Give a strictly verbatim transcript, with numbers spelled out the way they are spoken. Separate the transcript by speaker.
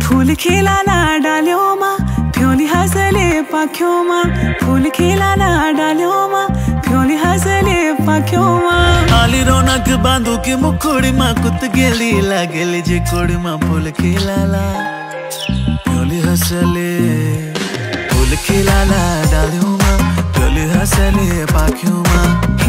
Speaker 1: फूल खिलाना डाल्यो मा फ्योली हसले पाख्यो मा फूल खिलाना डाल्यो मा फ्योली हसले पाख्यो मा
Speaker 2: आली रौनक बांधू के मुखोड़ी मा कुत गेली लागेली जे कोड़ी मा फूल खिलाला फ्योली हसले फूल खिलाला डाल्यो मा फ्योली हसले पाख्यो मा।